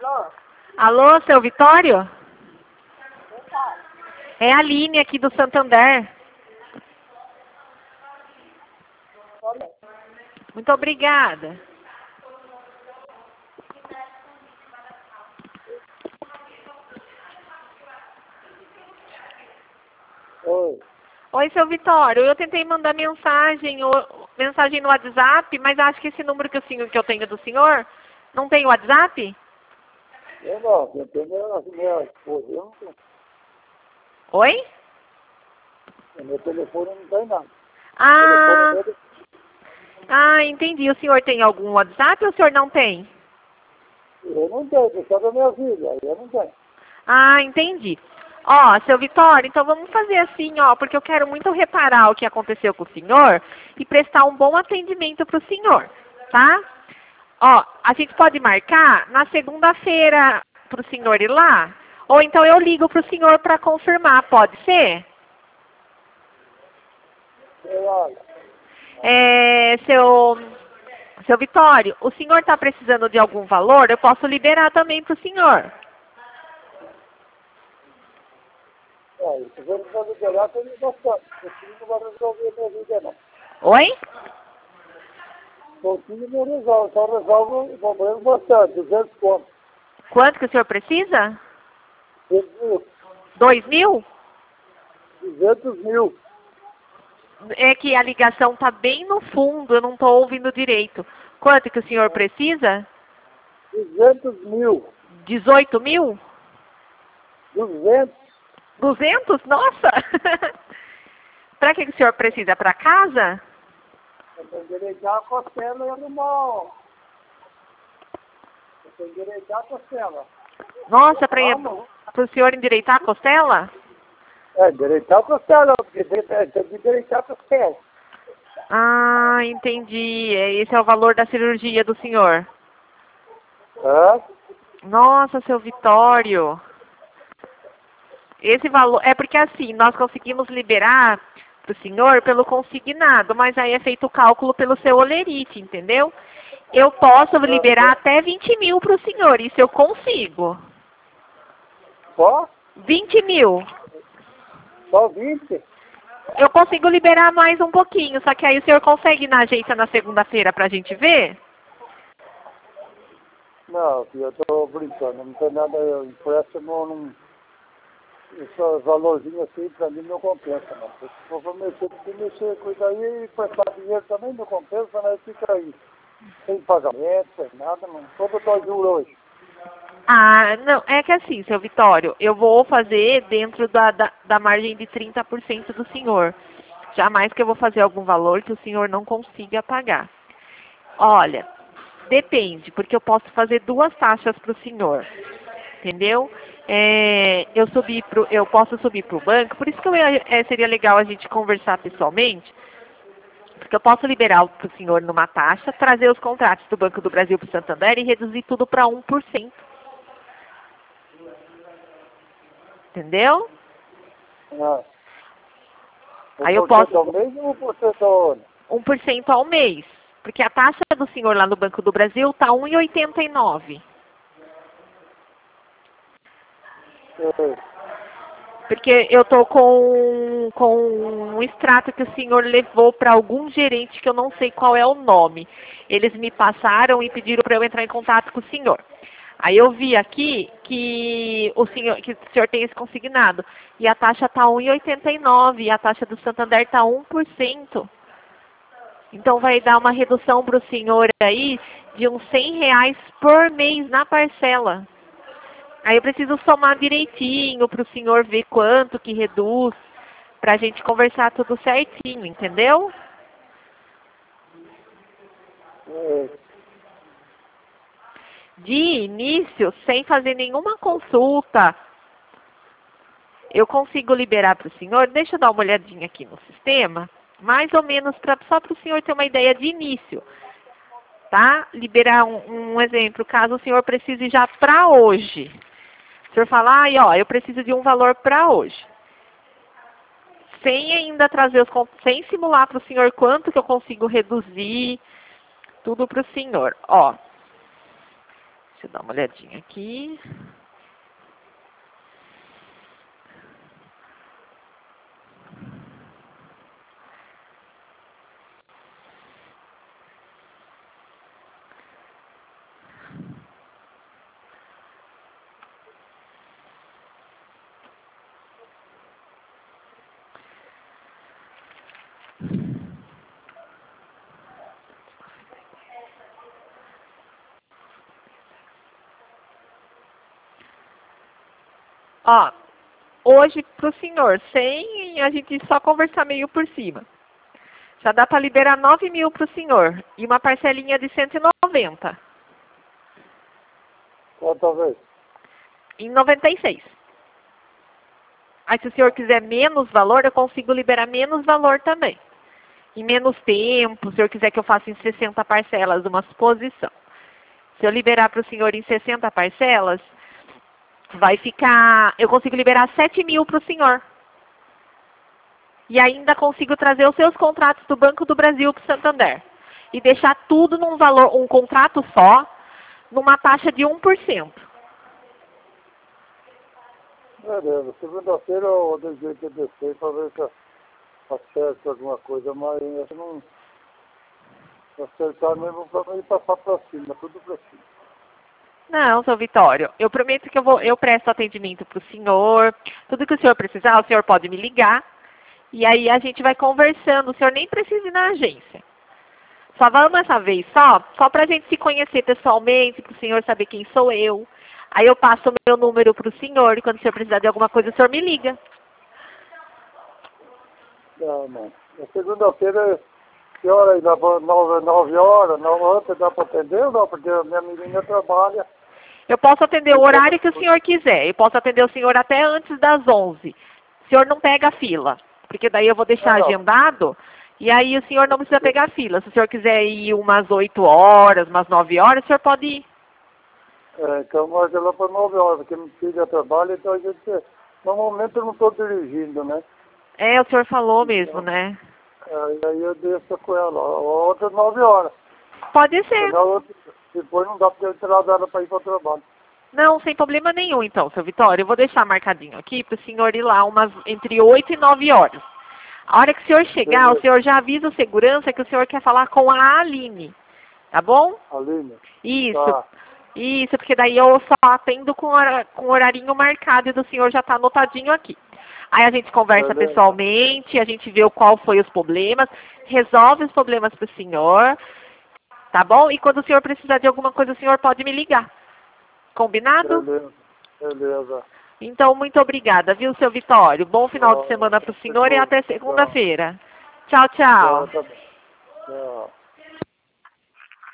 Alô? Alô, seu Vitório? É a Aline aqui do Santander. Muito obrigada. Oi. Oi, seu Vitório. Eu tentei mandar mensagem no WhatsApp, mas acho que esse número que eu tenho do senhor não tem WhatsApp? Eu não, eu tenho minha esposa, eu não tenho. Oi? Meu telefone não tem nada. Ah, Telefone entendi. O senhor tem algum WhatsApp ou o senhor não tem? eu não tenho, só da minha filha, eu não tenho. Ah, entendi. Ó, seu Vitório, então vamos fazer assim, ó, porque eu quero muito reparar o que aconteceu com o senhor e prestar um bom atendimento para o senhor, tá? Ó, a gente pode marcar na segunda-feira para o senhor ir lá? Ou então eu ligo para o senhor para confirmar, pode ser? Olha, Seu Vitório, o senhor está precisando de algum valor? Eu posso liberar também para o senhor. se você não liberar, tem que gostar. O filho não vai resolver a minha vida, não. Oi? O filho não resolve, só resolve o problema bastante, 200 contos. Quanto que o senhor precisa? 200 2.000? 200 mil. É que a ligação está bem no fundo, eu não estou ouvindo direito. Quanto que o senhor precisa? 200 mil. 18 mil? 200. 200? Nossa! Para que o senhor precisa? Para casa? Eu tenho que endireitar a costela e arrumar. Eu tenho que endireitar a costela. Nossa, para o senhor endireitar a costela? Endireitar a costela, porque tem que endireitar a costela. Ah, entendi. Esse é o valor da cirurgia do senhor. Hã? Nossa, seu Vitório. Esse valor, é porque assim, nós conseguimos liberar para o senhor pelo consignado, mas aí é feito o cálculo pelo seu olerite, entendeu? Eu posso liberar até 20 mil para o senhor, isso eu consigo. Só? 20 mil. Só 20? Eu consigo liberar mais um pouquinho, só que aí o senhor consegue ir na agência na segunda-feira para a gente ver? Não, filho, eu tô brincando, não tem nada, empréstimo não. Esses valorzinhos assim, pra mim não compensa, não. Se for pra mexer, tem que mexer com isso aí e prestar dinheiro também não compensa, né? Fica aí. Sem pagamento, sem nada, não. Todo dó juro hoje. Ah, não, é que assim, seu Vitório, eu vou fazer dentro da margem de 30% do senhor. Jamais que eu vou fazer algum valor que o senhor não consiga pagar. Olha, depende, porque eu posso fazer duas taxas para o senhor, entendeu? Eu posso subir para o banco, por isso que seria legal a gente conversar pessoalmente, porque eu posso liberar para o senhor numa taxa, trazer os contratos do Banco do Brasil para o Santander e reduzir tudo para 1%. Entendeu? Ah. Aí eu 1% posso ao mês ou 1% ao ano? 1% ao mês. Porque a taxa do senhor lá no Banco do Brasil está 1,89. Porque eu estou com um extrato que o senhor levou para algum gerente que eu não sei qual é o nome. Eles me passaram e pediram para eu entrar em contato com o senhor. Aí eu vi aqui que o senhor tem esse consignado. E a taxa está 1,89 e a taxa do Santander está 1%. Então vai dar uma redução para o senhor aí de uns R$ 100 por mês na parcela. Aí eu preciso somar direitinho para o senhor ver quanto que reduz, para a gente conversar tudo certinho, entendeu? De início, sem fazer nenhuma consulta, eu consigo liberar para o senhor, deixa eu dar uma olhadinha aqui no sistema, mais ou menos só para o senhor ter uma ideia de início, tá? Liberar um exemplo, caso o senhor precise já para hoje. O senhor falar, eu preciso de um valor para hoje. Sem ainda trazer sem simular para o senhor quanto que eu consigo reduzir, tudo para o senhor. Ó, Deixa eu dar uma olhadinha aqui. Ó, hoje pro senhor, sem a gente só conversar meio por cima. Já dá para liberar 9.000 pro senhor e uma parcelinha de 190. Quantas vezes? Em 96. Aí se o senhor quiser menos valor, eu consigo liberar menos valor também. Em menos tempo, se o senhor quiser que eu faça em 60 parcelas uma suposição. Se eu liberar para o senhor em 60 parcelas, vai ficar... Eu consigo liberar 7.000 para o senhor. E ainda consigo trazer os seus contratos do Banco do Brasil para o Santander. E deixar tudo num valor, um contrato só, numa taxa de 1%. Beleza. Segunda-feira eu dei jeito de descer para ver se acerto alguma coisa, mas eu não acertar mesmo para mim passar para cima, tudo para cima. Não, seu Vitório, eu prometo que eu presto atendimento para o senhor. Tudo que o senhor precisar, o senhor pode me ligar. E aí a gente vai conversando. O senhor nem precisa ir na agência. Só vamos essa vez só para a gente se conhecer pessoalmente, para o senhor saber quem sou eu. Aí eu passo o meu número para o senhor e quando o senhor precisar de alguma coisa, o senhor me liga. Não. Na segunda-feira, que hora aí? 9 horas? Não, antes dá para atender ou não? Porque a minha menina trabalha. Eu posso atender o horário que o senhor quiser. Eu posso atender o senhor até antes das 11. O senhor não pega a fila, porque daí eu vou deixar agendado. E aí o senhor não precisa pegar a fila. Se o senhor quiser ir umas 8 horas, umas 9 horas, o senhor pode ir. Então marca lá para 9 horas, porque minha filha trabalha, então a gente... No momento eu não estou dirigindo, né? O senhor falou mesmo, né? Aí eu desço com ela, outra 9 horas. Pode ser. Depois não dá para eu tirar dela para ir para o trabalho. Não, sem problema nenhum então, seu Vitório. Eu vou deixar marcadinho aqui para o senhor ir lá entre 8 e 9 horas. A hora que o senhor chegar, Beleza. o senhor já avisa o segurança que o senhor quer falar com a Aline. Tá bom? Aline? Isso. Tá. Isso, porque daí eu só atendo com horarinho marcado e do senhor já está anotadinho aqui. Aí a gente conversa Beleza. pessoalmente, a gente vê qual foi os problemas, resolve os problemas para o senhor, tá bom? E quando o senhor precisar de alguma coisa, o senhor pode me ligar. Combinado? Beleza. Então, muito obrigada, viu, seu Vitório? Bom final de semana para o senhor e até segunda-feira. Tchau, tchau. Tá bom. Tchau.